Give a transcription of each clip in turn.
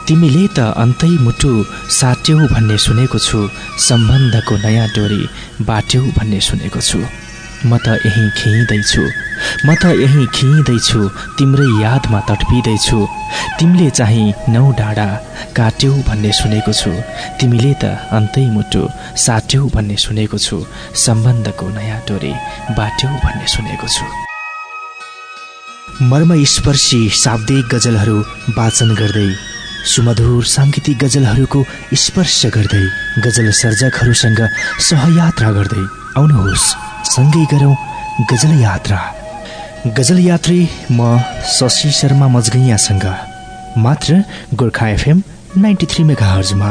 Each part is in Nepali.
तिमीले त अन्तै मुटु साट्यौ भन्ने सुनेको छु, सम्बन्धको नयाँ डोरी बाट्यौ भन्ने सुनेको छु। म त यहीँ खिइँदैछु, तिम्रै यादमा तडपिँदैछु। तिमीले चाहिँ 9 डाँडा काट्यौ भन्ने सुनेको छु। तिमीले त अन्तै मुटु साट्यौ भन्ने सुनेको छु, सम्बन्धको नयाँ डोरी बाट्यौ भन्ने सुनेको छु। मर्मस्पर्शी शाब्दिक गजलहरू वाचन गर्दै, सुमधुर साङ्गीतिक गजलहरूको स्पर्श गर्दै, गजल सर्जकहरूसँग सहयात्रा गर्दै आउनुहोस्, सँगै गरौँ गजल यात्रा। गजल यात्री म शशि शर्मा मजगैयासँग, मात्र गोर्खा FM 93 मेगाहर्जमा।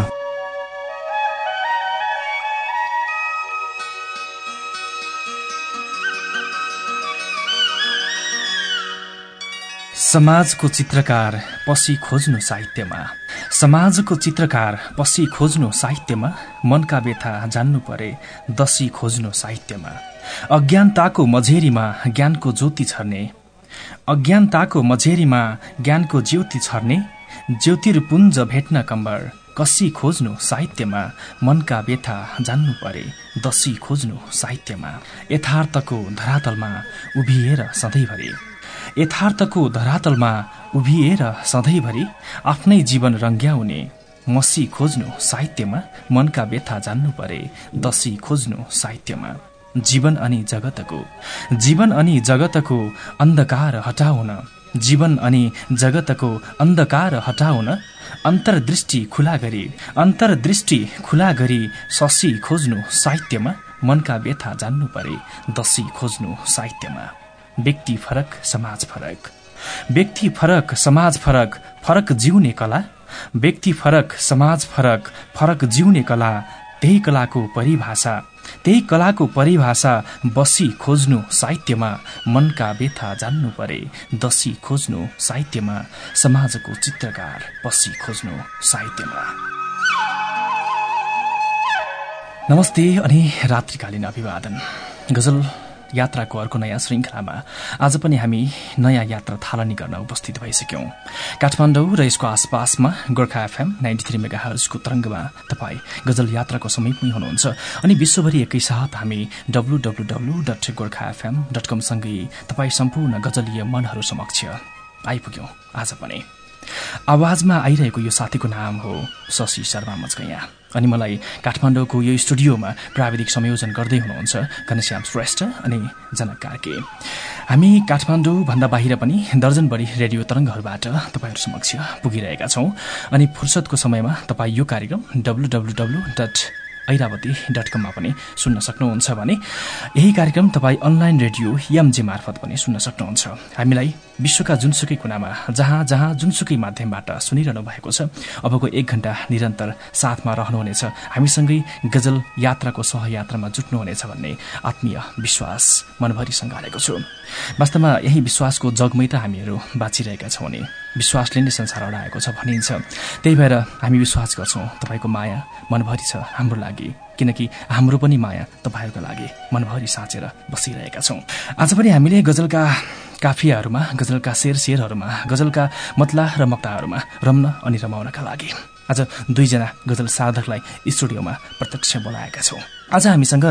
समाजको चित्रकार पसी खोज्नु साहित्यमा, समाजको चित्रकार पसी खोज्नु साहित्यमा, मनका व्यथा जान्नु परे दसी खोज्नु साहित्यमा। अज्ञानताको मझेरीमा ज्ञानको ज्योति छर्ने, अज्ञानताको मझेरीमा ज्ञानको ज्योति छर्ने, ज्योतिर्पुञ्ज भेट्न कम्बर कसी खोज्नु साहित्यमा, मनका व्यथा जान्नु परे दसी खोज्नु साहित्यमा। यथार्थको धरातलमा उभिएर सधैँभरि, यथार्थको धरातलमा उभिएर सधैँभरि आफ्नै जीवन रङ्ग्याउने मसी खोज्नु साहित्यमा, मनका व्यथा जान्नु परे दसी खोज्नु साहित्यमा। जीवन अनि जगतको अन्धकार हटाउन, जीवन अनि जगतको अन्धकार हटाउन अन्तर्दृष्टि खुला गरी शशी खोज्नु साहित्यमा, मनका व्यथा जान्नु परे दसी खोज्नु साहित्यमा। व्यक्ति फरक समाज फरक, व्यक्ति फरक समाज फरक, फरक जिउने कला, व्यक्ति फरक समाज फरक, फरक जिउने कला। त्यही कलाको परिभाषा बसी खोज्नु साहित्यमा, मनका व्यथा जान्नु परे दसी खोज्नु साहित्यमा। समाजको चित्रकार बसी खोज्नु साहित्यमा। नमस्ते अनि रात्रिकालीन अभिवादन। गजल यात्राको अर्को नयाँ श्रृङ्खलामा आज पनि हामी नयाँ यात्रा थालनी गर्न उपस्थित भइसक्यौं। काठमाडौँ र यसको आसपासमा गोर्खा FM 93 मेगाहर्जको तरङ्गमा तपाईँ गजल यात्राको समीपमै हुनुहुन्छ अनि विश्वभरि एकैसाथ हामी www.gorkhafm.com सँगै तपाईँ सम्पूर्ण गजलीय मनहरू समक्ष आइपुग्यौं। आज पनि आवाजमा आइरहेको यो साथीको नाम हो शशि शर्मा मजगैया अनि मलाई काठमाडौँको यो स्टुडियोमा प्राविधिक संयोजन गर्दै हुनुहुन्छ घनश्याम श्रेष्ठ अनि जनक कार्के। हामी काठमाडौँ भन्दा बाहिर पनि दर्जन बढी रेडियो तरङ्गहरूबाट तपाईहरू समक्ष पुगिरहेका छौं अनि फुर्सदको समयमा तपाईँ यो कार्यक्रम www.airavati.com मा पनि सुन्न सक्नुहुन्छ भने यही कार्यक्रम तपाईँ अनलाइन रेडियो EMG मार्फत पनि सुन्न सक्नुहुन्छ। हामीलाई विश्वका जुनसुकै कुनामा जहाँ जुनसुकै माध्यमबाट सुनिरहनु भएको छ, अबको 1 घण्टा निरन्तर साथमा रहनुहुनेछ, हामीसँगै गजल यात्राको सहयात्रामा जुट्नुहुनेछ भन्ने आत्मीय विश्वास मनभरि सँगालेको छु। वास्तवमा यही विश्वासको जगमै त हामीहरू बाँचिरहेका छौँ नि, विश्वासले नै संसार अडाएको छ भनिन्छ। त्यही भएर हामी विश्वास गर्छौँ तपाईँको माया मनभरि छ हाम्रो लागि, किनकि हाम्रो पनि माया तपाईँहरूको लागि मनभरि साँचेर बसिरहेका छौँ। आज पनि हामीले गजलका काफियाहरूमा, गजलका शेरहरूमा, गजलका मतला र मक्ताहरूमा रम्न अनि रमाउनका लागि आज 2 जना गजल साधकलाई स्टुडियोमा प्रत्यक्ष बोलाएका छौँ। आज हामीसँग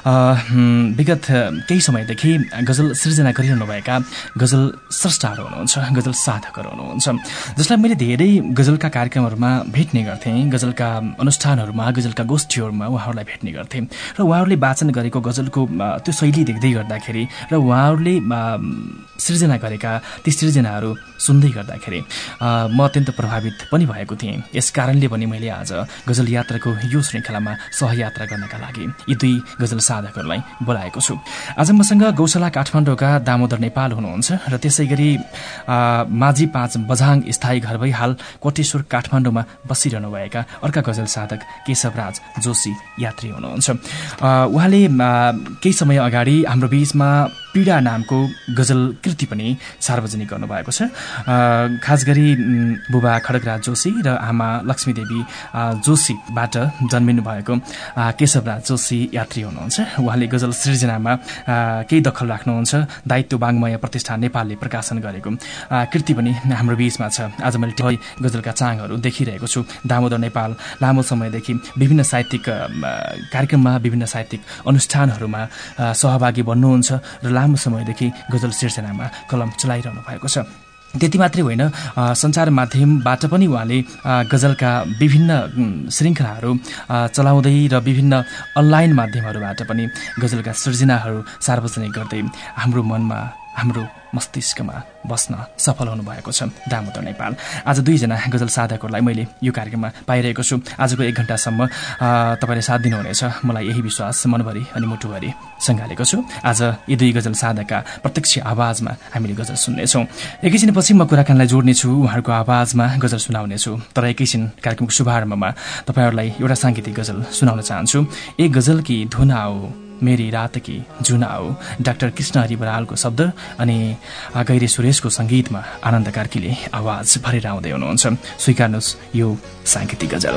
विगत केही समयदेखि गजल सृजना गरिरहनुभएका गजल स्रष्टाहरू हुनुहुन्छ, गजल साधकहरू हुनुहुन्छ, जसलाई मैले धेरै गजलका कार्यक्रमहरूमा भेट्ने गर्थेँ, गजलका अनुष्ठानहरूमा, गजलका गोष्ठीहरूमा उहाँहरूलाई भेट्ने गर्थेँ र उहाँहरूले वाचन गरेको गजलको त्यो शैली देख्दै गर्दाखेरि र उहाँहरूले सृजना गरेका ती सृजनाहरू सुन्दै गर्दाखेरि म अत्यन्त प्रभावित पनि भएको थिएँ। यस कारणले पनि मैले आज गजल यात्राको यो श्रृङ्खलामा सहयात्रा गर्नका लागि यी 2 गजल साधकहरूलाई बोलाएको छु। आज मसँग गौशाला काठमाडौँका दामोदर नेपाल हुनुहुन्छ र त्यसै गरी माझी 5 बझाङ स्थायी घर भई हाल कोटेश्वर काठमाडौँमा बसिरहनुभएका अर्का गजल साधक केशवराज जोशी यात्री हुनुहुन्छ। उहाँले केही समय अगाडि हाम्रो बीचमा पीडा नामको गजल कृति पनि सार्वजनिक गर्नुभएको छ। खास गरी बुबा खड्गराज जोशी र आमा लक्ष्मीदेवी जोशीबाट जन्मिनु भएको केशवराज जोशी यात्री हुनुहुन्छ। उहाँले गजल सृजनामा केही दखल राख्नुहुन्छ। दायित्व वाङ्मय प्रतिष्ठान नेपालले प्रकाशन गरेको कृति पनि हाम्रो बीचमा छ। आज मैले गजलका चाङहरू देखिरहेको छु। दामोदर नेपाल लामो समयदेखि विभिन्न साहित्यिक कार्यक्रममा विभिन्न साहित्यिक अनुष्ठानहरूमा सहभागी बन्नुहुन्छ र लामो समयदेखि गजल सिर्जनामा कलम चलाइरहनु भएको छ। त्यति मात्रै होइन, सञ्चार माध्यमबाट पनि उहाँले गजलका विभिन्न श्रृङ्खलाहरू चलाउँदै र विभिन्न अनलाइन माध्यमहरूबाट पनि गजलका सृजनाहरू सार्वजनिक गर्दै हाम्रो मनमा हाम्रो मस्तिष्कमा बस्न सफल हुनुभएको छ दामोदर नेपाल। आज दुईजना गजल साधकहरूलाई मैले यो कार्यक्रममा पाइरहेको छु। आजको 1 घण्टासम्म तपाईँले साथ दिनुहुनेछ, मलाई यही विश्वास मनभरि अनि मुटुभरि सँगालेको छु। आज यी दुई गजल साधकका प्रत्यक्ष आवाजमा हामीले गजल सुन्नेछौँ। एकैछिनपछि म कुराकानीलाई जोड्नेछु, उहाँहरूको आवाजमा गजल सुनाउनेछु। तर एकैछिन कार्यक्रमको शुभारम्भमा तपाईँहरूलाई एउटा साङ्गीतिक गजल सुनाउन चाहन्छु। एक गजल की धुन आओ मेरी रात की जुन आओ, डाक्टर कृष्णहरि बरालको शब्द अनि गैरे सुरेशको सङ्गीतमा आनन्द कार्कीले आवाज भरेर आउँदै हुनुहुन्छ। स्वीकार्नुहोस् यो साङ्गीतिक गजल।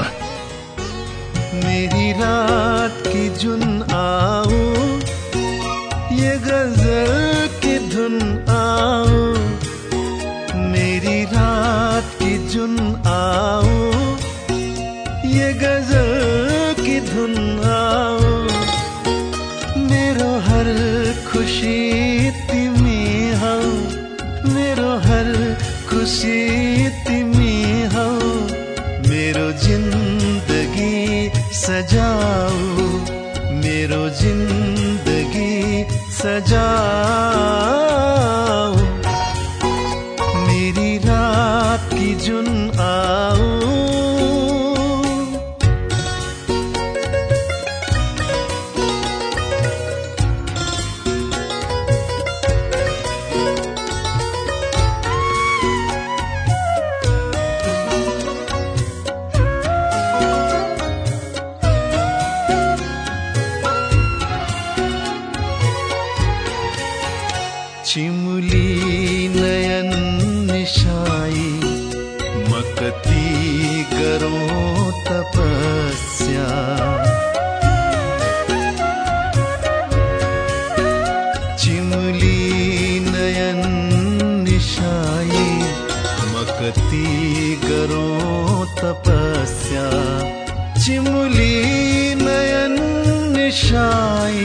मेरी रात की जुन आओ, ये गजल की धुन आओ, मेरी रात की जुन आओ, ये गजल की धुन आओ, मेरो हर खुशी तिमी हौ, मेरो हर खुशी तिमी हौ, मेरो जिन्दगी सजाओ, मेरो जिन्दगी सजाओ, मेरी रात की जुन आओ। चिमुली नयन निशाई मकती करो तपस्या, चिमुली नयन निशाई मकती करो तपस्या, चिमुली नयन निशाई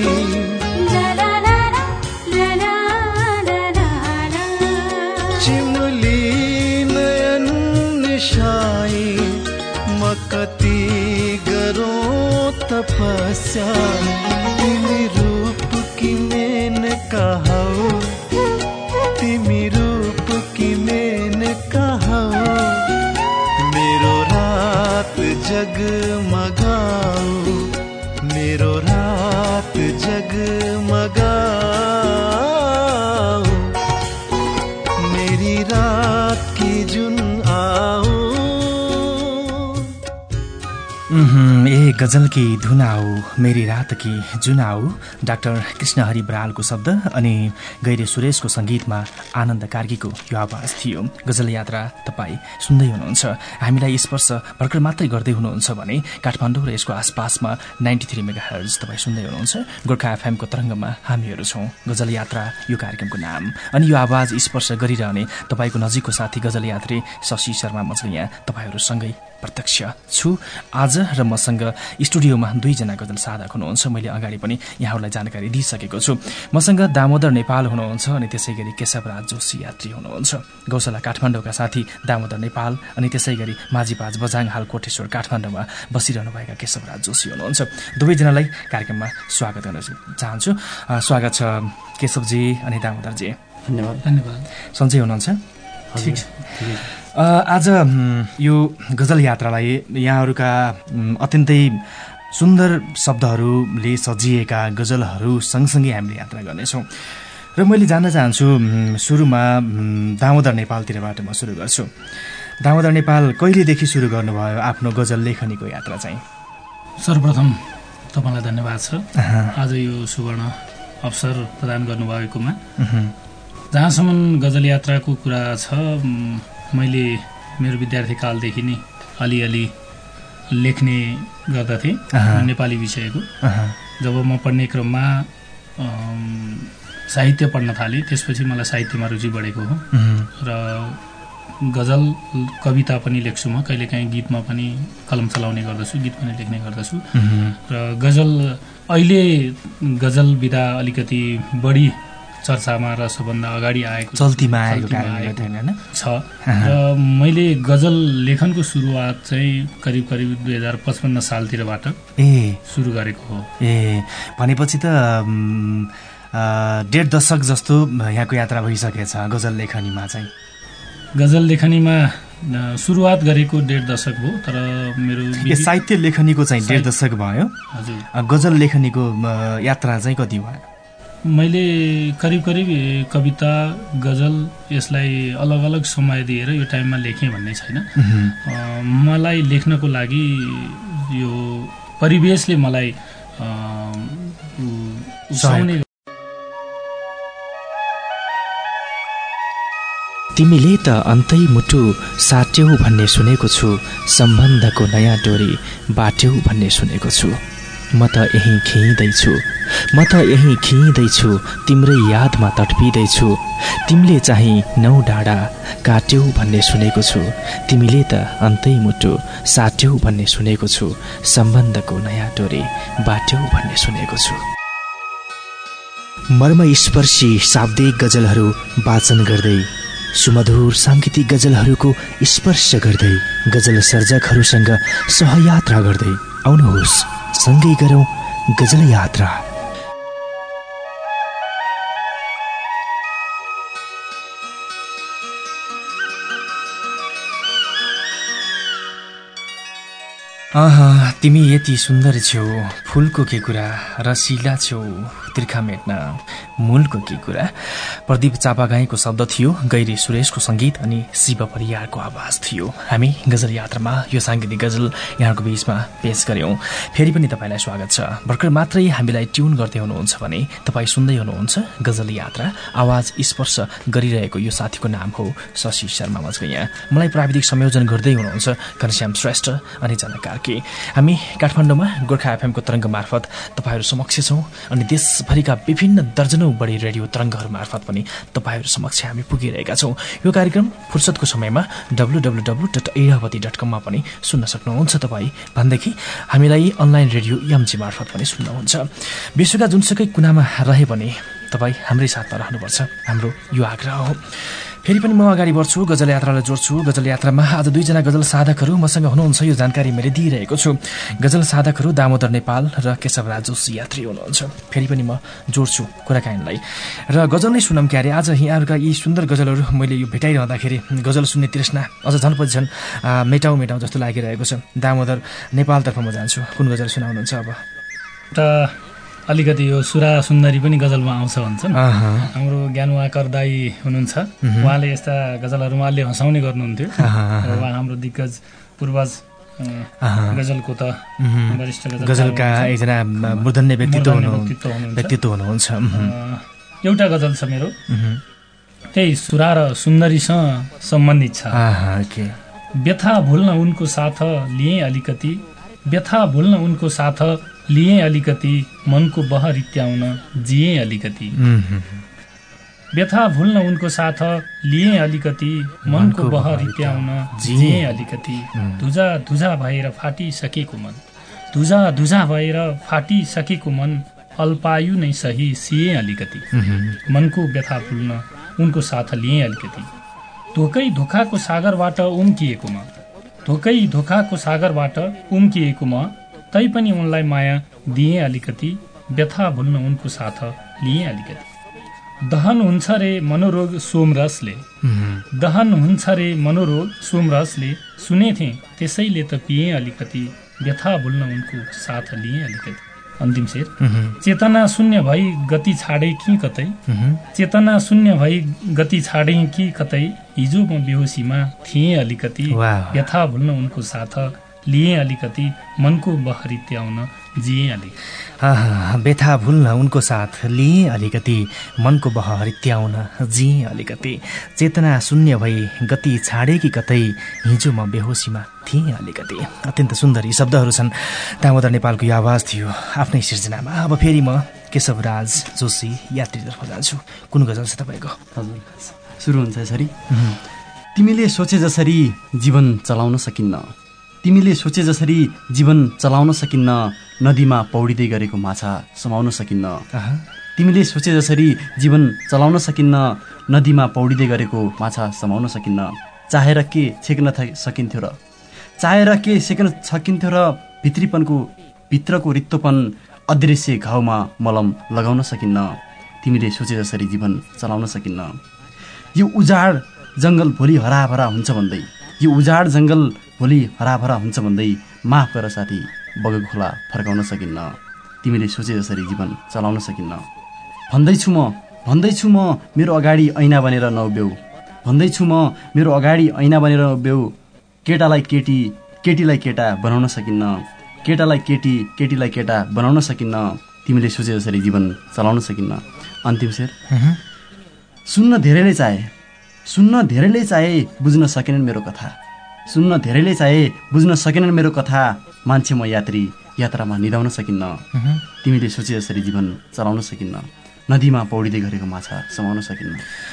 मकती गरो तपस्या, तिमी रूप की मैंने कहा, तिमी रूप की मैंने कहा, मेरो रात जगमगाओ, मेरो रात जगमगाओ, मेरी रात की जुन आओ। ए गजल की धुन आओ मेरी रात की जुन आओ, डाक्टर कृष्णहरि बरालको शब्द अनि गैरे सुरेशको सङ्गीतमा आनन्द कार्कीको यो आवाज थियो। गजल यात्रा तपाईँ सुन्दै हुनुहुन्छ। हामीलाई स्पर्श भर्खर मात्रै गर्दै हुनुहुन्छ भने काठमाडौँ र यसको आसपासमा 93 मेगाहर्ज तपाईँ सुन्दै हुनुहुन्छ। गोर्खा एफएमको तरङ्गमा हामीहरू छौँ। गजल यात्रा यो कार्यक्रमको नाम। अनि यो आवाज स्पर्श गरिरहने तपाईँको नजिकको साथी गजल यात्री शशि शर्मा म चाहिँ यहाँ तपाईँहरूसँगै प्रत्यक्ष छु। आज र मसँग स्टुडियोमा दुईजना गजल साधक हुनुहुन्छ। मैले अगाडि पनि यहाँहरूलाई जानकारी दिइसकेको छु। मसँग दामोदर नेपाल हुनुहुन्छ अनि त्यसै गरी केशवराज जोशी यात्री हुनुहुन्छ। गौशाला काठमाडौँका साथी दामोदर नेपाल अनि त्यसै गरी माझीपाज बझाङ हाल कोटेश्वर काठमाडौँमा बसिरहनुभएका केशवराज जोशी हुनुहुन्छ। दुवैजनालाई कार्यक्रममा स्वागत गर्न चाहन्छु। स्वागत छ केशवजी अनि दामोदरजी। धन्यवाद। धन्यवाद। सन्चै हुनुहुन्छ? ठिक छ। आज यो गजल यात्रालाई यहाँहरूका अत्यन्तै सुन्दर शब्दहरूले सजिएका गजलहरू सँगसँगै हामीले यात्रा गर्नेछौँ र मैले जान्न चाहन्छु सुरुमा दामोदर नेपालतिरबाट म सुरु गर्छु। दामोदर नेपाल कहिलेदेखि सुरु गर्नुभयो आफ्नो गजल लेखनीको यात्रा चाहिँ? सर्वप्रथम तपाईँलाई धन्यवाद छ। आज यो सुवर्ण अवसर प्रदान गर्नुभएकोमा। जहाँसम्म गजल यात्राको कुरा छ, मैले मेरो विद्यार्थी कालदेखि नै अलिअलि लेख्ने गर्दथेँ नेपाली विषयको। जब म पढ्ने क्रममा साहित्य पढ्न थालेँ, त्यसपछि मलाई साहित्यमा रुचि बढेको हो र गजल कविता पनि लेख्छु म। कहिलेकाहीँ गीतमा पनि कलम चलाउने गर्दछु, गीत पनि लेख्ने गर्दछु। र गजल अहिले गजल विधा अलिकति बढी चर्चामा र सबभन्दा अगाडि आएको चल्तीमा आएको छ। र मैले गजल लेखनको सुरुवात चाहिँ करिब 2055 सालतिरबाट सुरु गरेको हो। भनेपछि त 1.5 दशक जस्तो यहाँको यात्रा भइसकेछ गजल लेखनीमा चाहिँ। गजल लेखनीमा सुरुवात गरेको 1.5 दशक भयो, तर मेरो साहित्य लेखनीको चाहिँ 1.5 दशक भयो। हजुर। गजल लेखनीको यात्रा चाहिँ कति भयो? मैले करिब कविता, गजल यसलाई अलग अलग समय दिएर यो टाइममा लेखेँ भन्ने छैन। मलाई लेख्नको लागि यो परिवेशले मलाई उसाउने। तिमीले त अन्तै मुटु साट्यौ भन्ने सुनेको छु, सम्बन्धको नयाँ डोरी बाट्यौ भन्ने सुनेको छु। म त यहीँ खिइँदैछु, तिम्रै यादमा तडपिँदैछु। तिमीले चाहिँ 9 डाँडा काट्यौ भन्ने सुनेको छु। तिमीले त अन्तै मुटु साट्यौ भन्ने सुनेको छु, सम्बन्धको नयाँ डोरी बाट्यौ भन्ने सुनेको छु। मर्मस्पर्शी शाब्दिक गजलहरू वाचन गर्दै, सुमधुर साङ्गीतिक गजलहरूको स्पर्श गर्दै, गजल सर्जकहरूसँग सहयात्रा गर्दै आउनुहोस्, सँगै गरौँ गजल यात्रा। तिमी यति सुन्दर छेउ, फुलको के कुरा, रसिला छेउ, तिर्खा मेट्न मूलको के कुरा। प्रदीप चापागाईको शब्द थियो, गैरी सुरेशको सङ्गीत अनि शिव परियारको आवाज थियो। हामी गजल यात्रामा यो साङ्गीतिक गजल यहाँको बीचमा पेश गर्यौं। फेरि पनि तपाईँलाई स्वागत छ। भर्खर मात्रै हामीलाई ट्युन गर्दै हुनुहुन्छ भने तपाईँ सुन्दै हुनुहुन्छ गजल यात्रा। आवाज स्पर्श गरिरहेको यो साथीको नाम हो शशि शर्मा मजगैया। मलाई प्राविधिक संयोजन गर्दै हुनुहुन्छ घनश्याम श्रेष्ठ अनि जनकार के। हामी काठमाडौँमा गोर्खा एफएमको तरङ्ग मार्फत तपाईँहरू समक्ष छौँ अनि देशभरिका विभिन्न दर्जनौं बढी रेडियो तरङ्गहरू मार्फत पनि तपाईँहरू समक्ष हामी पुगिरहेका छौँ। यो कार्यक्रम फुर्सदको समयमा www.airavati.com मा पनि सुन्न सक्नुहुन्छ तपाईँ भन्देखि हामीलाई अनलाइन रेडियो एमजी मार्फत पनि सुन्नुहुन्छ। विश्वका जुनसुकै कुनामा रहे पनि तपाईँ हाम्रै साथमा रहनुपर्छ, हाम्रो यो आग्रह हो। फेरि पनि म अगाडि बढ्छु, गजल यात्रालाई जोड्छु। गजल यात्रामा आज 2 जना गजल साधकहरू मसँग हुनुहुन्छ, यो जानकारी मैले दिइरहेको छु। गजल साधकहरू दामोदर नेपाल र केशवराज जोशी यात्री हुनुहुन्छ। फेरि पनि म जोड्छु कुराकानीलाई र गजल नै सुनौँ क्यारे। आज यहाँहरूका यी सुन्दर गजलहरू मैले यो भेटाइरहँदाखेरि गजल सुन्ने तृष्णा अझ झनपछि झन् मेटाउँ जस्तो लागिरहेको छ। दामोदर नेपालतर्फ म जान्छु, कुन गजल सुनाउनुहुन्छ अब? अलिकति यो सुरा सुन्दरी पनि गजलमा आउँछ भन्छन्। हाम्रो ज्ञानवाकर दाई हुनुहुन्छ, उहाँले यस्ता गजलहरूमा अलि हँसाउने गर्नुहुन्थ्यो। उहाँ हाम्रो दिग्गज पूर्वज गजलको त वरिष्ठ गजलका एकजना मूर्धन्य व्यक्तित्व हुनुहुन्छ। एउटा गजल छ मेरो, त्यही सुरा र सुन्दरीसँग सम्बन्धित छ। व्यथा भुल्न उनको साथ लिएँ अलिकति, व्यथा भुल्न उनको साथ लिएँ अलिकति, मनको बह रित्याउन जिएँ अलिकति। व्यथा भुल्न उनको साथ लिएँ अलिकति, मनको बह रित्याउन जिएँ अलिकति। धुजा धुजा भएर फाटिसकेको मन, धुजा धुजा भएर फाटिसकेको मन, अल्पायु नै सही सिएँ अलिकति। मनको व्यथा भुल्न उनको साथ लिएँ अलिकति। धोकै धोखाको सागरबाट उम्किएको म, धोकै धोखाको सागरबाट उम्किएको म, तैपनि उनलाई माया दिएँ अलिकति। व्यथा भुल्न उनको साथ लिएँ अलिकति। दहन हुन्छ रे मनोरोग सोमरसले, दहन हुन्छ रे मनोरोग सोमरसले, सुनेथे त्यसैले त पिएँ अलिकति। व्यथा भुल्न उनको साथ लिएँ अलिकति। अन्तिम शेर। चेतना शून्य भई गति छाडे कि कतै, चेतना शून्य भई गति छाडे कि कतै, हिजो म बेहोसीमा थिएँ अलिकति। व्यथा भुल्न उनको साथ लिएँ अलिकति, मनको बहरी त्याउन जिएँ अलि। व्यथा भुल्न उनको साथ लिएँ अलिकति, मनको बह रित्याउन जिएँ अलिकति, चेतना शून्य भई गति छाडे कि कतै, हिजो म बेहोसीमा थिएँ अलिकति। अत्यन्त सुन्दर यी शब्दहरू छन्। दामोदर नेपालको यो आवाज थियो आफ्नै सिर्जनामा। अब फेरि म केशवराज जोशी यात्रीतर्फ जान्छु। कुन गजल छ तपाईँको? हजुर, सुरु हुन्छ यसरी। तिमीले सोचे जसरी जीवन चलाउन सकिन्न, तिमीले सोचे जसरी जीवन चलाउन सकिन्न, नदीमा पौडिँदै गरेको माछा समाउन सकिन्न। तिमीले सोचे जसरी जीवन चलाउन सकिन्न, नदीमा पौडिँदै गरेको माछा समाउन सकिन्न। चाहेर के छेक्न सकिन्थ्यो र, चाहेर के सेक्न सकिन्थ्यो र, भित्रको रित्तोपन अदृश्य घाउमा मलम लगाउन सकिन्न। तिमीले सोचे जसरी जीवन चलाउन सकिन्न। यो उजाड जङ्गल भोलि हराभरा हुन्छ भन्दै, यो उजाड जङ्गल भोलि हराभरा हुन्छ भन्दै, माफ गर साथी बगेको खोला फर्काउन सकिन्न। तिमीले सोचे जसरी जीवन चलाउन सकिन्न। भन्दैछु म मेरो अगाडि ऐना बनेर नउभ्यौ, भन्दैछु म मेरो अगाडि ऐना बनेर नउभ्यौ। केटालाई केटी, केटीलाई केटा बनाउन सकिन्न, केटालाई केटी, केटीलाई केटा बनाउन सकिन्न। तिमीले सोचे जसरी जीवन चलाउन सकिन्न। अन्तिम शेर। सुन्न धेरैले चाहे बुझ्न सकेनन् मेरो कथा, सुन्न धेरैले चाहे बुझ्न सकेनन् मेरो कथा। मान्छे म यात्रामा निदाउन सकिन्न। तिमीले सोचे जसरी जीवन चलाउन सकिन्न, नदीमा पौडिँदै गरेको माछा समाउन सकिन्न।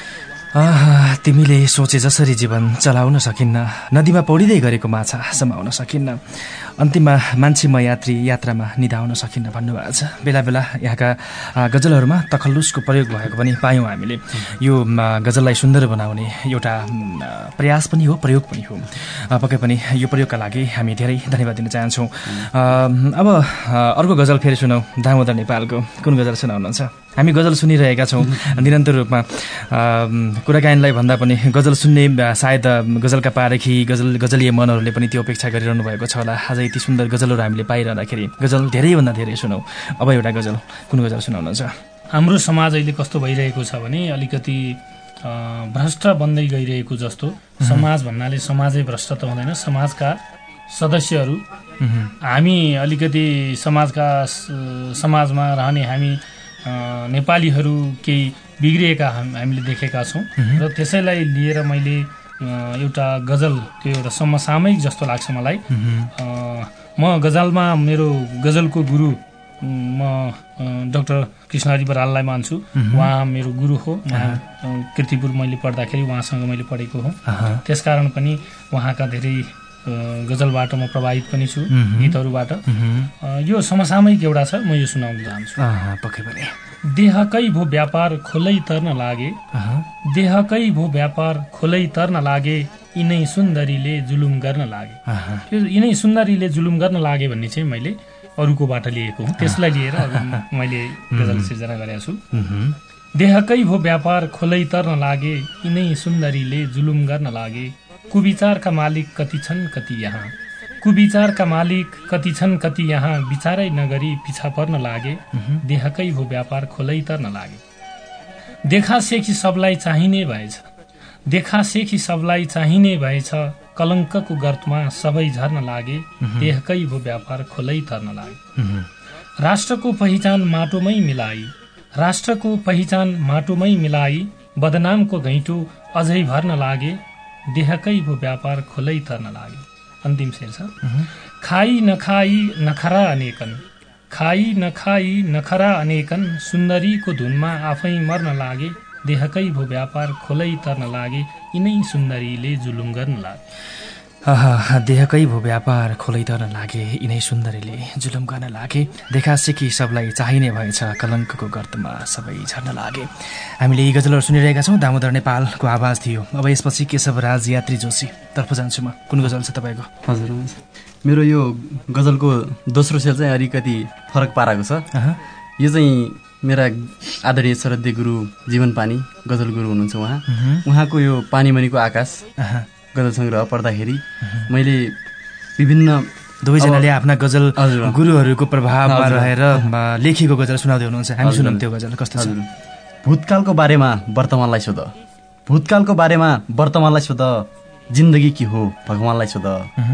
तिमीले सोचे जसरी जीवन चलाउन सकिन्न, नदीमा पौडिँदै गरेको माछा समाउन सकिन्न। अन्तिममा मान्छे म यात्रामा निदाउन सकिन्न भन्नुभएको छ। बेला बेला यहाँका गजलहरूमा तखल्लुसको प्रयोग भएको पनि पायौँ हामीले। यो गजललाई सुन्दर बनाउने एउटा प्रयास पनि हो, प्रयोग पनि हो। पक्कै पनि यो प्रयोगका लागि हामी धेरै धन्यवाद दिन चाहन्छौँ। अब अर्को गजल फेरि सुनौँ। दामोदर नेपालको कुन गजल सुनाउनुहुन्छ? हामी गजल सुनिरहेका छौँ निरन्तर रूपमा। कुराकानीलाई भन्दा पनि गजल सुन्ने सायद गजलका पारखी गजलीय मनहरूले पनि त्यो अपेक्षा गरिरहनु भएको छ होला। आज यति सुन्दर गजलहरू हामीले पाइरहँदाखेरि गजल धेरैभन्दा धेरै सुनौँ। अब एउटा गजल, कुन गजल सुनाउनुहुन्छ? हाम्रो समाज अहिले कस्तो भइरहेको छ भने अलिकति भ्रष्ट बन्दै गइरहेको जस्तो। समाज भन्नाले समाजै भ्रष्ट त हुँदैन, समाजका सदस्यहरू हामी अलिकति समाजमा रहने हामी नेपालीहरू केही बिग्रिएका हामीले देखेका छौँ। र त्यसैलाई लिएर मैले एउटा गजल, त्यो एउटा समसामयिक जस्तो लाग्छ मलाई। म गजलमा मेरो गजलको गुरु म डाक्टर कृष्णहरि बराललाई मान्छु। उहाँ मेरो गुरु हो। कीर्तिपुर मैले पढ्दाखेरि उहाँसँग मैले पढेको हो। त्यसकारण पनि उहाँका धेरै गजलबाट म प्रभावित पनि छु, गीतहरूबाट। यो समसामयिक एउटा छ, म यो सुनाउन चाहन्छु। पक्कै पनि। देहकै भो व्यापार खोलै तर्न लागे, देहकै भो व्यापार खोलै तर्न लागे, यिनै सुन्दरीले जुलुम गर्न लागे। यो यिनै सुन्दरीले जुलुम गर्न लागे भन्ने चाहिँ मैले अरूकोबाट लिएको हुँ। त्यसलाई लिएर मैले गजल सिर्जना गरेको छु। देहकै भो व्यापार खोलै तर्न लागे, यिनै सुन्दरीले जुलुम गर्न लागे। कुविचारका मालिक कति छन् कति यहाँ, कुविचारका मालिक कति छन् कति यहाँ, विचारै नगरी पिछा पर्न लागे। देहकै भो व्यापार खोलै तर्न लागे। देखासेखी सबलाई चाहिने भएछ, देखासेखी सबलाई चाहिने भएछ, कलङ्कको गर्तमा सबै झर्न लागे। देहकै भो व्यापार खोलै तर्न लागे। राष्ट्रको पहिचान माटोमै मिलाई, राष्ट्रको पहिचान माटोमै मिलाई, बदनामको घैँटो अझै भर्न लागे। देहकै भो व्यापार खोलै तर्न लागे। अन्तिम शेर छ। खाई नखाई नखरा अनेकन, खाई नखाई नखरा अनेकन, सुन्दरीको धुनमा आफै मर्न लागे। देहकै भो व्यापार खोलै तर्न लागे, यिनै सुन्दरीले जुलुम गर्न लागे। देहकै भो व्यापार खोलै तर्न लागे, यिनै सुन्दरीले जुलुम गर्न लागे। देखासेखी सबलाई चाहिने भएछ, कलङ्कको गर्तमा सबै झर्न लागे। हामीले यी गजलहरू सुनिरहेका छौँ। दामोदर नेपालको आवाज थियो। अब यसपछि केशवराज यात्री जोशी तर्फ जान्छु म। कुन गजल छ तपाईँको? हजुर, मेरो यो गजलको दोस्रो शेर चाहिँ अलिकति फरक पाराको छ। यो चाहिँ मेरा आदरणीय श्रद्धेय गुरु जीवन पानी गजल गुरु हुनुहुन्छ। उहाँको यो पानी मनीको आकाश गजल सङ्ग्रह पढ्दाखेरि मैले विभिन्न दुवैजनाले आफ्ना गजल गुरुहरूको प्रभावमा रहेर लेखेको गजल सुनाउँदै हुनुहुन्छ। हामी सुनौँ त्यो गजल कस्तो छ। भूतकालको बारेमा वर्तमानलाई सोध, भूतकालको बारेमा वर्तमानलाई सोध, जिन्दगी के हो भगवानलाई सोध।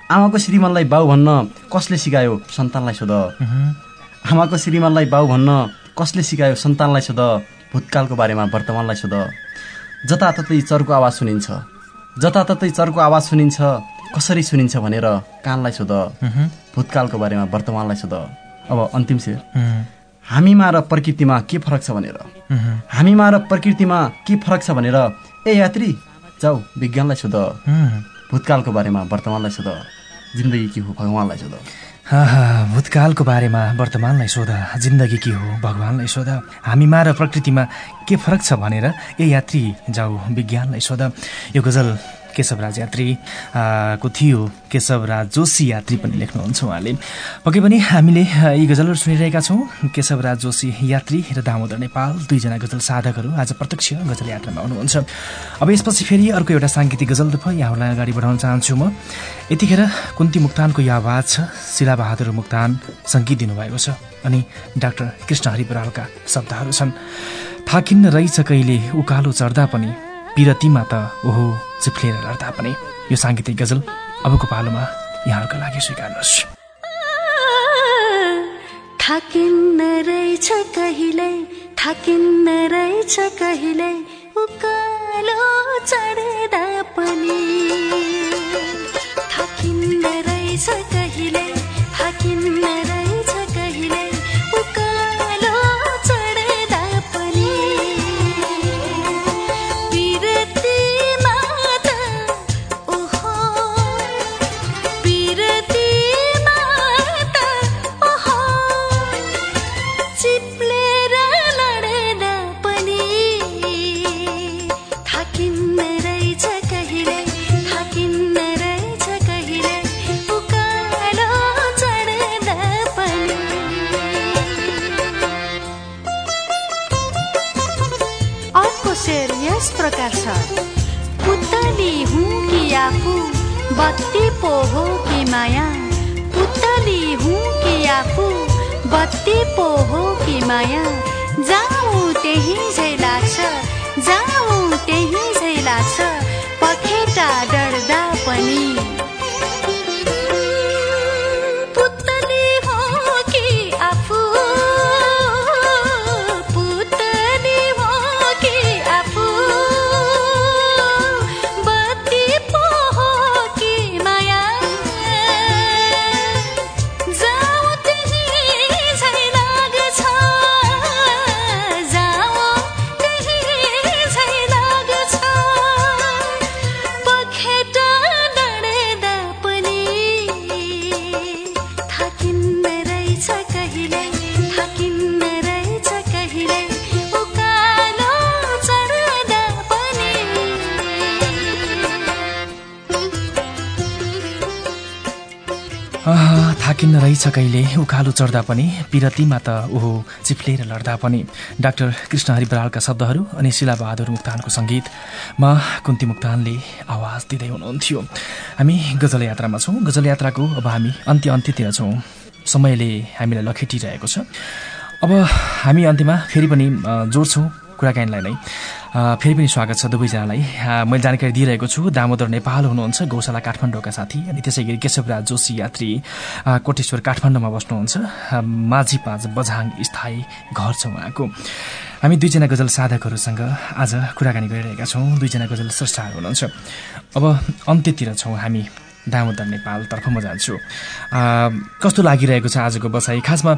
आमाको श्रीमानलाई बाउ भन्न कसले सिकायो सन्तानलाई सोध। आमाको श्रीमानलाई बाउ भन्न कसले सिकायो सन्तानलाई सोध। भूतकालको बारेमा वर्तमानलाई सोध। जताततै चर्को आवाज सुनिन्छ, जताततै चर्को आवाज सुनिन्छ, कसरी सुनिन्छ भनेर कानलाई सोध। भूतकालको बारेमा वर्तमानलाई सोध। अब अन्तिम शेर, हामीमा र प्रकृतिमा के फरक छ भनेर, हामीमा र प्रकृतिमा के फरक छ भनेर ए यात्री जाऊ विज्ञानलाई सोध। भूतकालको बारेमा वर्तमानलाई सोध। जिन्दगी के हो भगवानलाई सोध। भूतकालको बारेमा वर्तमानलाई सोध, जिन्दगी के हो भगवानलाई सोध। हामीमा र प्रकृतिमा के फरक छ भनेर ए यात्री जाऊ विज्ञानलाई सोध। यो गजल केशवराज यात्री को थियो। केशवराज जोशी यात्री पनि लेख्नुहुन्छ उहाँले। पक्कै पनि हामीले यी गजलहरू सुनिरहेका छौँ। केशवराज जोशी यात्री र दामोदर नेपाल दुईजना गजल साधकहरू आज प्रत्यक्ष गजल यात्रामा हुनुहुन्छ। अब यसपछि फेरि अर्को एउटा साङ्गीतिक गजलतर्फ यहाँहरूलाई अगाडि बढाउन चाहन्छु म। यतिखेर कुन्ती मुक्तानको यो आवाज छ, शिलाबहादुर मुक्तान सङ्गीत दिनुभएको छ अनि डाक्टर कृष्णहरि बरालका शब्दहरू छन्। थाकिन्न रहेछ कहिले उकालो चढ्दा पनि, पिरतीमा त ओहो चिप्लेर लड्दा पनि। यो साङ्गीतिक गजल अबको पालोमा यहाँहरूका लागि स्वीकार्नुहोस्। थाकिन्न रहेछ कहिले, थाकिन्न रहेछ कहिले उकालो चढ्दा पनि, थाकिन्न रहेछ कहिले, थाकिन्न रहेछ कहिले उकालो चढ्दा पनि। पुतली हूँ कि आफू बत्ती पो हो कि माया, पुतली हूँ कि आफू बत्ती पो हो कि माया। जाऊँ त्यही झै लाग्छ, जाऊँ त्यही झै लाग्छ पखेटा डढ्दा पनि। थाकिन्न रहेछ कहिले उकालो चढ्दा पनि, पिरतीमा त ओहो चिप्लेर लड्दा पनि। डाक्टर कृष्णहरि बरालका शब्दहरू अनि शिलाबहादुर मुक्तानको सङ्गीतमा कुन्ती मुक्तानले आवाज दिँदै हुनुहुन्थ्यो। हामी गजल यात्रामा छौँ। गजल यात्राको अब हामी अन्त्यतिर छौँ। समयले हामीलाई लखेटिरहेको छ। अब हामी अन्त्यमा फेरि पनि जोड्छौँ कुराकानीलाई नै। फेरि पनि स्वागत छ दुवैजनालाई। मैले जानकारी दिइरहेको छु दामोदर नेपाल हुनुहुन्छ गौशाला काठमाडौँका साथी, अनि त्यसै गरी केशवराज जोशी यात्री कोटेश्वर काठमाडौँमा बस्नुहुन्छ। माझी 5 बझाङ स्थायी घर छ उहाँको। हामी दुईजना गजल साधकहरूसँग आज कुराकानी गरिरहेका छौँ। दुईजना गजल स्रष्टाहरू हुनुहुन्छ। अब अन्त्यतिर छौँ हामी। दामोदर नेपालतर्फ म जान्छु। कस्तो लागिरहेको छ आजको बसाइ? खासमा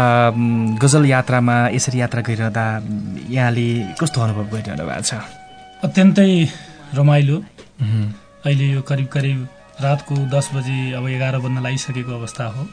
गजल यात्रामा यसरी यात्रा गरिरहँदा यहाँले कस्तो अनुभव गरिरहनु भएको छ? अत्यन्तै रमाइलो। अहिले यो करिब रातको 10 बजे अब 11 बज्न लागिसकेको अवस्था हो।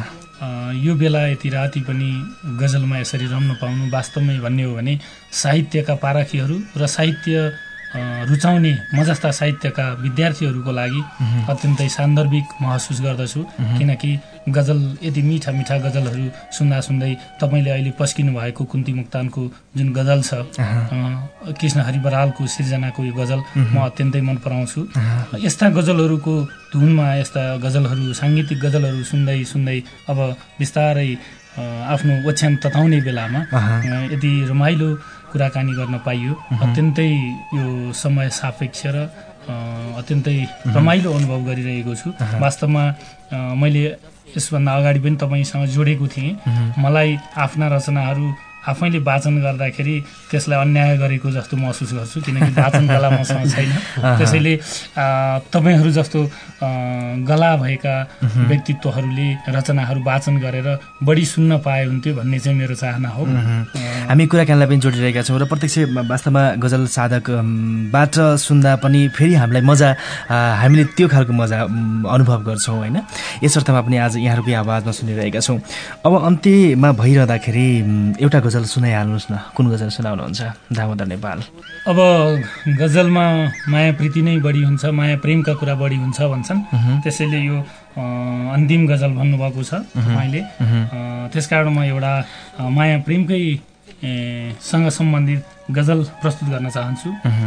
यो बेला यति राति पनि गजलमा यसरी रम्न पाउनु वास्तवमै भन्ने हो भने साहित्यका पारखीहरू र साहित्य रुचाउने म जस्ता साहित्यका विद्यार्थीहरूको लागि अत्यन्तै सान्दर्भिक महसुस गर्दछु। किनकि गजल यति मिठा मिठा गजलहरू सुन्दा सुन्दै तपाईँले अहिले पस्किनु भएको कुन्ती मुक्तानको जुन गजल छ, कृष्णहरि बरालको सिर्जनाको यो गजल म अत्यन्तै मन पराउँछु। यस्ता गजलहरूको धुनमा यस्ता गजलहरू, साङ्गीतिक गजलहरू सुन्दै सुन्दै अब बिस्तारै आफ्नो ओछ्यान तताउने बेलामा यति रमाइलो कुराकानी गर्न पाइयो। अत्यन्तै यो समय सापेक्ष र अत्यन्तै रमाइलो अनुभव गरिरहेको छु। वास्तवमा मैले यसभन्दा अगाडि पनि तपाईँसँग जोडेको थिएँ। मलाई आफ्ना रचनाहरू आफैले वाचन गर्दाखेरि त्यसलाई अन्याय गरेको जस्तो महसुस गर्छु, किनकि वाचन कला मसँग छैन। त्यसैले तपाईँहरू जस्तो गला भएका व्यक्तित्वहरूले रचनाहरू वाचन गरेर बढी सुन्न पाए हुन्थ्यो भन्ने चाहिँ मेरो चाहना हो। हामी कुराकानीलाई पनि जोडिरहेका छौँ र प्रत्यक्ष वास्तवमा गजल साधकबाट सुन्दा पनि फेरि हामीलाई मजा, हामीले त्यो खालको मजा अनुभव गर्छौँ होइन। यस अर्थमा पनि आज यहाँहरूकै आवाजमा सुनिरहेका छौँ। अब अन्त्यमा भइरहँदाखेरि एउटा गजल सुनाइहाल्नुहोस् न। कुन गजल सुनाउनुहुन्छ दामोदर नेपाल? अब गजलमा माया प्रीति नै बढी हुन्छ, माया प्रेमका कुरा बढी हुन्छ भन्छन्। त्यसैले यो अन्तिम गजल भन्नुभएको छ तपाईँले। त्यसकारण म एउटा माया प्रेमकै सँग सम्बन्धित गजल प्रस्तुत गर्न चाहन्छु।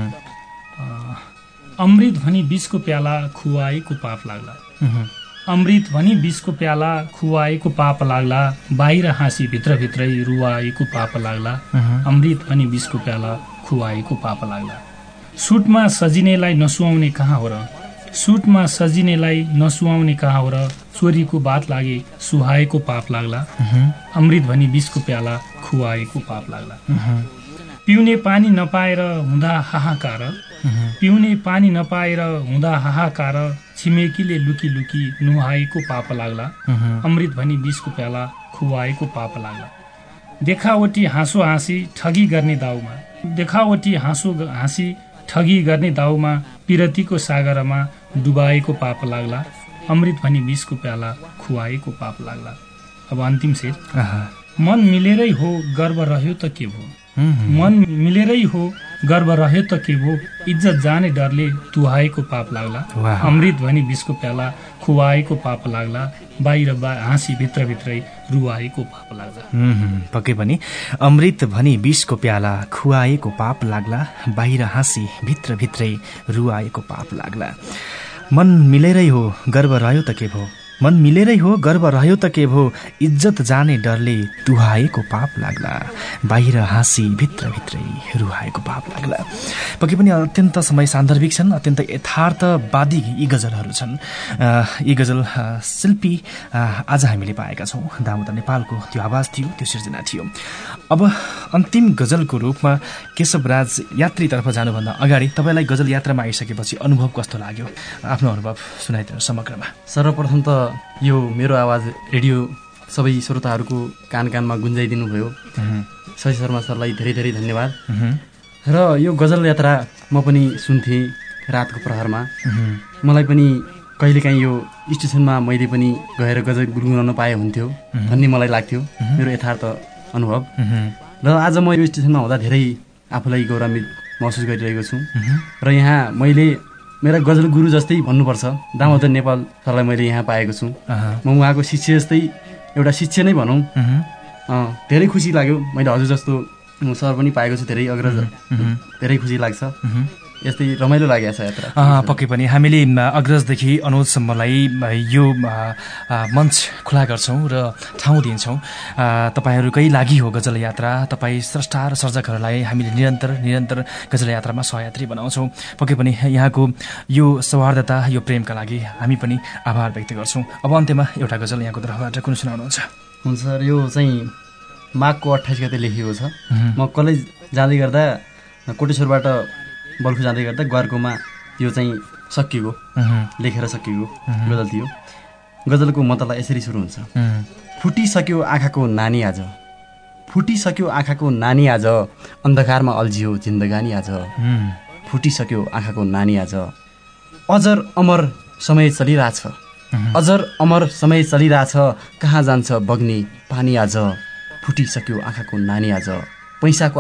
अमृत भनी विषको प्याला खुवाएको पाप लाग्ला, अमृत भनी विषको प्याला खुवाएको पाप लाग्ला, बाहिर हाँसी भित्रभित्रै रुवाएको पाप लाग्ला, अमृत भनी विषको प्याला खुवाएको पाप लाग्ला। सुटमा सजिनेलाई नसुहाउने कहाँ हो र, सुटमा सजिनेलाई नसुहाउने कहाँ हो र, चोरीको बात लागे सुहाएको पाप लाग्ला, अमृत भनी विषको प्याला खुवाएको पाप लाग्ला। पिउने पानी नपाएर हुँदा हाहाकार, पिउने पानी नपाएर हुँदा हाहाकार, छिमेकीले लुकी लुकी नुहाएको पाप लाग्ला, अमृत भनी विषको प्याला खुवाएको पाप लाग्ला। देखावटी हाँसो हाँसी ठगी गर्ने दाउमा, देखावटी हाँसो हाँसी ठगी गर्ने दाउमा, पिरतीको सागरमा डुबाएको पाप लाग्ला, अमृत भनी विषको प्याला खुवाएको पाप लाग्ला। अब अन्तिम शेर। मन मिलेरै हो गर्व रह्यो त के भो, मन मिलेरै हो गर्व रह्यो त के भो, इज्जत जाने डरले तुहाएको पाप लाग्ला, अमृत भनी विषको प्याला खुवाएको पाप लाग्ला, बाहिर हाँसी भित्रभित्रै रुवाएको पाप लाग्ला। पक्कै पनि अमृत भनी विषको प्याला खुवाएको पाप लाग्ला, बाहिर हाँसी भित्रभित्रै रुवाएको पाप लाग्ला। मन मिलेरै हो गर्व रह्यो त के भो, मन मिलेरै हो गर्व रह्यो त के भो, इज्जत जाने डरले तुहाएको पाप लाग्ला, बाहिर हाँसी भित्रभित्रै रुहाएको पाप लाग्ला। पक्कै पनि अत्यन्त समय सान्दर्भिक छन्, अत्यन्त यथार्थवादी यी गजलहरू छन्। यी गजल शिल्पी आज हामीले पाएका छौँ। दामोदर नेपालको त्यो आवाज थियो, त्यो सिर्जना थियो। अब अन्तिम गजलको रूपमा केशवराज यात्रीतर्फ जानुभन्दा अगाडि तपाईँलाई गजल यात्रामा आइसकेपछि अनुभव कस्तो लाग्यो? आफ्नो अनुभव सुनाइदिनु समग्रमा। सर्वप्रथम त यो मेरो आवाज रेडियो सबै श्रोताहरूको कान कानमा गुन्जाइदिनु भयो। शशि शर्मा सरलाई धेरै धेरै धन्यवाद। र यो गजल यात्रा म पनि सुन्थेँ रातको प्रहरमा। मलाई पनि कहिलेकाहीँ यो स्टेसनमा मैले पनि गएर गजल गुनगुनाउन पाए हुन्थ्यो भन्ने मलाई लाग्थ्यो, मेरो यथार्थ अनुभव। र आज म यो स्टेसनमा हुँदा धेरै आफूलाई गौरवान्वित महसुस गरिरहेको छु। र यहाँ मैले मेरा गजल गुरु जस्तै भन्नुपर्छ दामोदर नेपाल सरलाई मैले यहाँ पाएको छु। म उहाँको शिष्य जस्तै, एउटा शिष्य नै भनौँ। धेरै खुसी लाग्यो, मैले हजुर जस्तो सर पनि पाएको छु, धेरै अग्रज, धेरै खुसी लाग्छ। यस्तै रमाइलो लागेको छ यात्रा। पक्कै पनि हामीले अग्रजदेखि अनुजसम्मलाई यो मञ्च खुला गर्छौँ र ठाउँ दिन्छौँ। तपाईँहरूकै लागि हो गजल यात्रा। तपाईँ स्रष्टा र सर्जकहरूलाई हामीले निरन्तर गजल यात्रामा सहयात्री बनाउँछौँ। पक्कै पनि यहाँको यो सौहार्दता, यो प्रेमका लागि हामी पनि आभार व्यक्त गर्छौँ। अब अन्त्यमा एउटा गजल यहाँको तर्फबाट कुन सुनाउनुहुन्छ? हुन्छ सर, यो चाहिँ माघको 28 गते लेखिएको छ। म कलेज जाँदै गर्दा कोटेश्वरबाट बल्खु जाँदै गर्दा ग्वारकोमा यो चाहिँ सकिएको, लेखेर सकिएको गजल थियो। गजलको मतला यसरी सुरु हुन्छ। फुटिसक्यो आँखाको नानी आज, फुटिसक्यो आँखाको नानी आज, अन्धकारमा अल्झियो जिन्दगानी आज, फुटिसक्यो आँखाको नानी आज, अजर अमर समय चलिरहेछ, अजर अमर समय चलिरहेछ, कहाँ जान्छ बग्ने पानी आज, फुटिसक्यो आँखाको नानी आज, पैसाको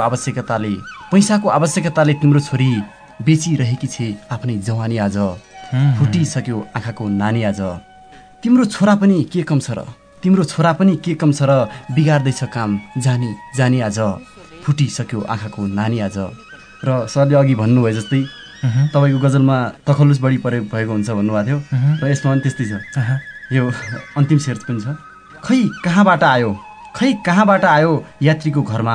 आवश्यकताले तिम्रो छोरी बेचिरहेकी छे आफ्नै जवानी आज, फुटिसक्यो आँखाको नानी आज, तिम्रो छोरा पनि के कम छ र, तिम्रो छोरा पनि के कम छ र, बिगार्दैछ काम जानी जानी आज, फुटिसक्यो आँखाको नानी आज। र सरले अघि भन्नुभयो जस्तै तपाईँको गजलमा तखल्लुस बढी भएको हुन्छ भन्नुभएको थियो, र यसमा पनि त्यस्तै छ। यो अन्तिम शेर पनि छ। खै कहाँबाट आयो यात्रीको घरमा,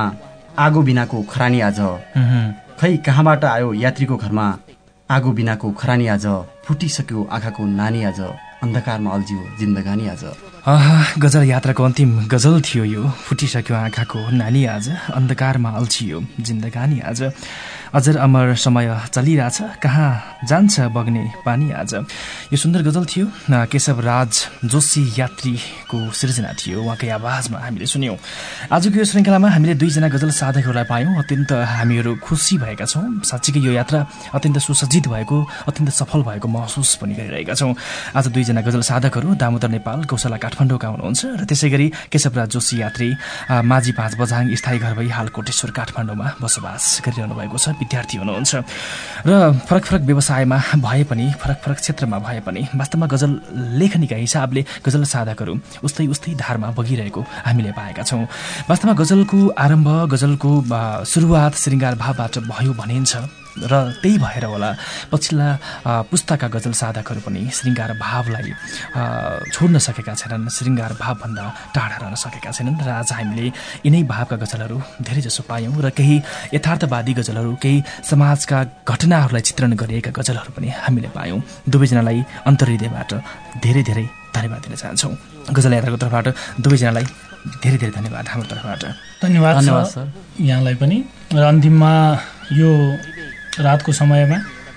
आगो बिनाको खरानी आज, खै कहाँबाट आयो यात्रीको घरमा आगो बिनाको खरानी आज, फुटिसक्यो आँखाको नानी आज, अन्धकारमा अल्झियो जिन्दगानी आज। गजल यात्राको अन्तिम गजल थियो यो। फुटिसक्यो आँखाको नानी आज, अन्धकारमा अल्झियो जिन्दगानी आज। अजर अमर समय चलिरहेछ, कहाँ जान्छ बग्ने पानी आज। यो सुन्दर गजल थियो, केशव राज जोशी यात्रीको सृजना थियो, उहाँकै आवाजमा हामीले सुन्यौं। आजको यो श्रृङ्खलामा हामीले 2 जना गजल साधकहरूलाई पायौँ। अत्यन्त हामीहरू खुसी भएका छौँ। साँच्चीकै यो यात्रा अत्यन्त सुसज्जित भएको, अत्यन्त सफल भएको महसुस पनि गरिरहेका छौँ। आज 2 जना गजल साधकहरू दामोदर नेपाल कौशला काठमाडौँका हुनुहुन्छ र त्यसै गरी केशवराज जोशी यात्री माझी 5 बझाङ स्थायी घर भई हाल कोटेश्वर काठमाडौँमा बसोबास गरिरहनु भएको छ, विद्यार्थी हुनुहुन्छ र फरक फरक व्यवसायमा भए पनि, फरक फरक क्षेत्रमा भए पनि वास्तवमा गजल लेखनीका हिसाबले गजल साधकहरू उस्तै उस्तै धारमा बगिरहेको हामीले पाएका छौँ। वास्तवमा गजलको आरम्भ, गजलको सुरुवात श्रृङ्गार भावबाट भयो भनिन्छ र त्यही भएर होला पछिल्ला पुस्ताका गजल साधकहरू पनि श्रृङ्गार भावलाई छोड्न सकेका छैनन्, श्रृङ्गार भावभन्दा टाढा रहन सकेका छैनन्। र आज हामीले यिनै भावका गजलहरू धेरै जसो पायौँ र केही यथार्थवादी गजलहरू, केही समाजका घटनाहरूलाई चित्रण गरिएका गजलहरू पनि हामीले पायौँ। दुवैजनालाई अन्तर्हृदयबाट धेरै धेरै धन्यवाद दिन चाहन्छौँ। गजल यात्राको तर्फबाट दुवैजनालाई धेरै धेरै धन्यवाद हाम्रो तर्फबाट। धन्यवाद सर यहाँलाई पनि। र अन्तिममा यो रातको समयमा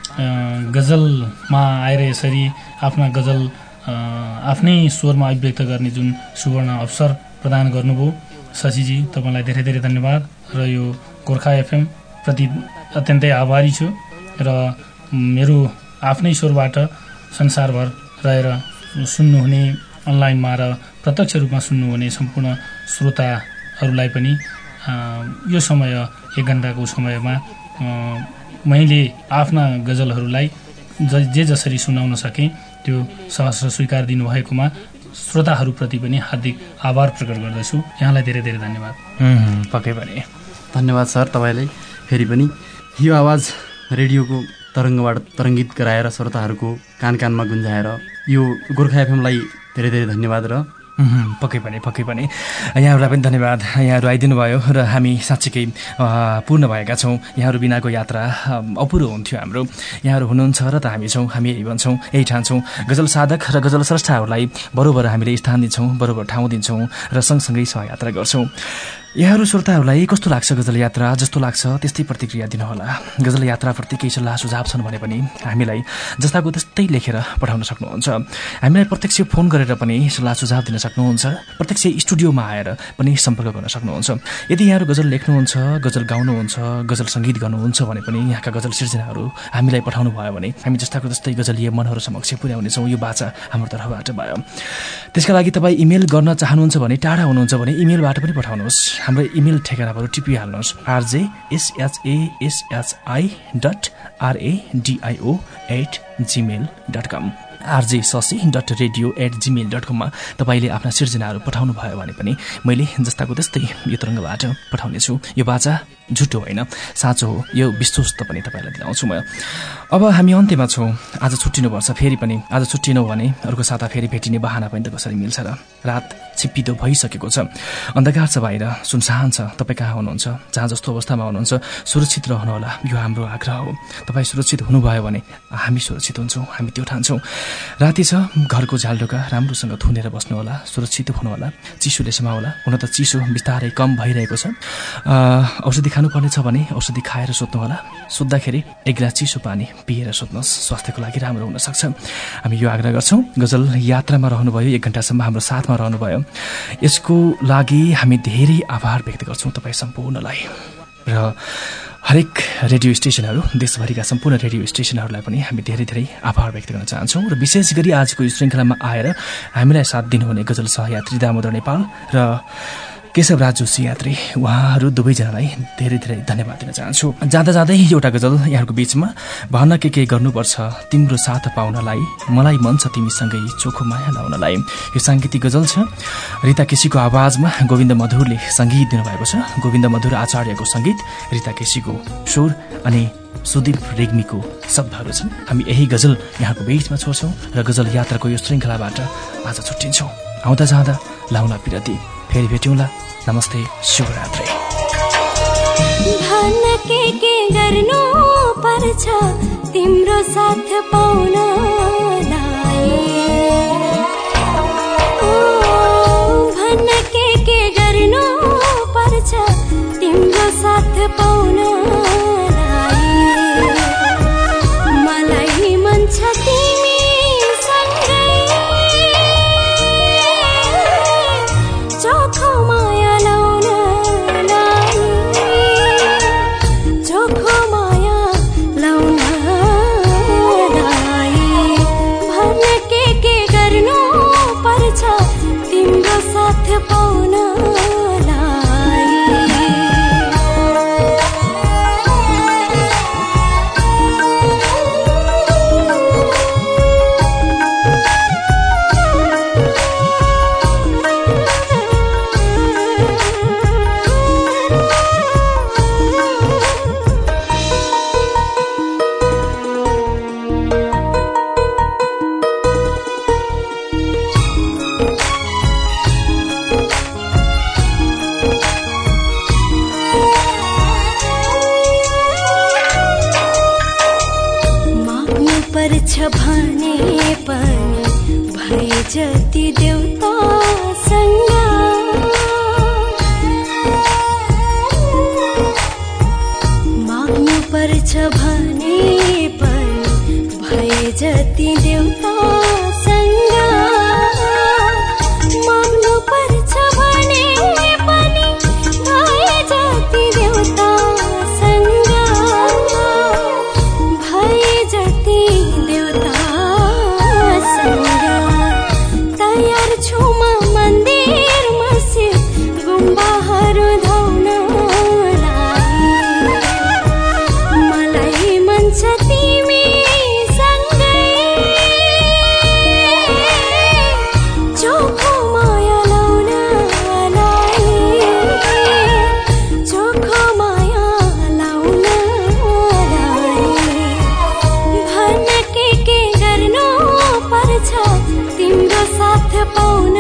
गजलमा आएर यसरी आफ्ना गजल आफ्नै स्वरमा अभिव्यक्त गर्ने जुन सुवर्ण अवसर प्रदान गर्नुभयो शशीजी, तपाईँलाई धेरै धेरै धन्यवाद। र यो गोर्खा एफएम प्रति अत्यन्तै आभारी छु र मेरो आफ्नै स्वरबाट संसारभर रहेर सुन्नुहुने, अनलाइनमा र प्रत्यक्ष रूपमा सुन्नुहुने सम्पूर्ण श्रोताहरूलाई पनि यो समय 1 घण्टाको समयमा मैले आफ्ना गजलहरूलाई जे जसरी सुनाउन सकेँ त्यो सहर्ष स्वीकार दिनुभएकोमा श्रोताहरूप्रति पनि हार्दिक आभार प्रकट गर्दछु। यहाँलाई धेरै धेरै धन्यवाद। पक्कै पनि धन्यवाद सर तपाईँलाई। फेरि पनि यो आवाज रेडियोको तरङ्गबाट तरङ्गित गराएर श्रोताहरूको कान कानमा गुन्जाएर यो गोर्खा एफएमलाई धेरै धेरै धन्यवाद। र पक्कै पनि यहाँहरूलाई पनि धन्यवाद। यहाँहरू आइदिनु भयो र हामी साँच्चीकै पूर्ण भएका छौँ। यहाँहरू बिनाको यात्रा अपुरो हुन्थ्यो हाम्रो। यहाँहरू हुनुहुन्छ र त हामी छौँ, हामी यही भन्छौँ, यही ठान्छौँ। गजल साधक र गजल स्रष्टाहरूलाई बरोबर हामीले स्थान दिन्छौँ, बरोबर ठाउँ दिन्छौँ र सँगसँगै सहयात्रा गर्छौँ। यहाँहरू श्रोताहरूलाई कस्तो लाग्छ गजल यात्रा? जस्तो लाग्छ त्यस्तै प्रतिक्रिया दिनुहोला। गजल यात्राप्रति केही सल्लाह सुझाव छन् भने पनि हामीलाई जस्ताको त्यस्तै लेखेर पठाउन सक्नुहुन्छ। हामीलाई प्रत्यक्ष फोन गरेर पनि सल्लाह सुझाव दिन सक्नुहुन्छ, प्रत्यक्ष स्टुडियोमा आएर पनि सम्पर्क गर्न सक्नुहुन्छ। यदि यहाँहरू गजल लेख्नुहुन्छ, गजल गाउनुहुन्छ, गजल सङ्गीत गर्नुहुन्छ भने पनि यहाँका गजल सिर्जनाहरू हामीलाई पठाउनु भयो भने हामी जस्ताको त्यस्तै गजलीय मनहरू समक्ष पुर्याउनेछौँ। यो बाचा हाम्रो तर्फबाट भयो। त्यसका लागि तपाईँ इमेल गर्न चाहनुहुन्छ भने, टाढा हुनुहुन्छ भने इमेलबाट पनि पठाउनुहोस्। हाम्रो इमेल ठेगानाबाट टिपिहाल्नुहोस् rjshi.radio@gmail.com rjsashi.radio@gmail.com मा तपाईँले आफ्ना सिर्जनाहरू पठाउनु भयो भने पनि मैले जस्ताको त्यस्तै यो तरङ्गबाट पठाउनेछु। यो बाचा झुटो होइन, साँचो हो, यो विश्वस्त पनि तपाईँलाई दिलाउँछु म। अब हामी अन्त्यमा छौँ। आज छुट्टिनुपर्छ, फेरि पनि आज छुट्टिनौँ भने अर्को साता फेरि भेटिने बहाना पनि त कसरी मिल्छ र? रात छिप्पिदो भइसकेको छ, अन्धकार छ बाहिर, सुनसान छ। तपाईँ कहाँ हुनुहुन्छ, जहाँ जस्तो अवस्थामा हुनुहुन्छ, सुरक्षित रहनुहोला, यो हाम्रो आग्रह हो। तपाईँ सुरक्षित हुनुभयो भने हामी सुरक्षित हुन्छौँ, हामी त्यो ठान्छौँ। राति छ, घरको झ्यालढोका राम्रोसँग थुनेर बस्नुहोला, सुरक्षित हुनुहोला, चिसोले समाउला। हुन त चिसो बिस्तारै कम भइरहेको छ। औषधि खानुपर्ने छ भने औषधि खाएर सुत्नुहोला। सुत्दाखेरि 1 गिलास चिसो पानी पिएर सुत्नुहोस्, स्वास्थ्यको लागि राम्रो हुनसक्छ। हामी यो आग्रह गर्छौँ। गजल यात्रामा रहनुभयो, 1 घण्टासम्म हाम्रो साथमा रहनुभयो, यसको लागि हामी धेरै आभार व्यक्त गर्छौँ तपाईँ सम्पूर्णलाई। र हरेक रेडियो स्टेसनहरू, देशभरिका सम्पूर्ण रेडियो स्टेसनहरूलाई पनि हामी धेरै धेरै आभार व्यक्त गर्न चाहन्छौँ। र विशेष गरी आजको यो श्रृङ्खलामा आएर हामीलाई साथ दिनुहुने गजल सहयात्री दामोदर नेपाल र केशवराज जोशी यात्री, उहाँहरू दुवैजनालाई धेरै धेरै धन्यवाद दिन चाहन्छु। जाँदा जाँदै एउटा गजल यहाँहरूको बीचमा, भन्न के गर्नुपर्छ तिम्रो साथ पाउनलाई, मलाई मन छ तिमीसँगै चोखो माया लाउनलाई। यो साङ्गीतिक गजल छ, रीता केसीको आवाजमा गोविन्द मधुरले सङ्गीत दिनुभएको छ। गोविन्द मधुर आचार्यको सङ्गीत, रीता केसीको स्वर अनि सुदीप रेग्मीको शब्दहरू छन्। हामी यही गजल यहाँको बीचमा छोड्छौँ र गजल यात्राको यो श्रृङ्खलाबाट आज छुट्टिन्छौँ। आउँदा जाँदा लाउला पिरती, फेरि भेट्यौँला। नमस्ते, शुभरात्रि। के गर्नु पर्छ तिम्रो साथ पाउनलाई भन्न के गर्नु पर्छ तिम्रो साथ पाउनलाई मलाई मन छ तिमी सँगै चोखो माया लाउनलाई चोखो माया लाउनलाई भन्न के गर्नु पर्छ तिम्रो साथ पाउनलाई भने पनि भए जति देउतासँग माग्नु पर्छ भने पनि भए जति देउतासँग माग्नु पर्छ भने पनि भए जति देउतासँग भए जति तयार छु म मन्दिर मस्जिद गुम्बाहरू धाउनलाई मलाई मन छ तिमी सँगै चोखो माया लाउनलाई चोखो माया लाउनलाई भन्न के गर्नु पर्छ तिम्रो साथ पाउन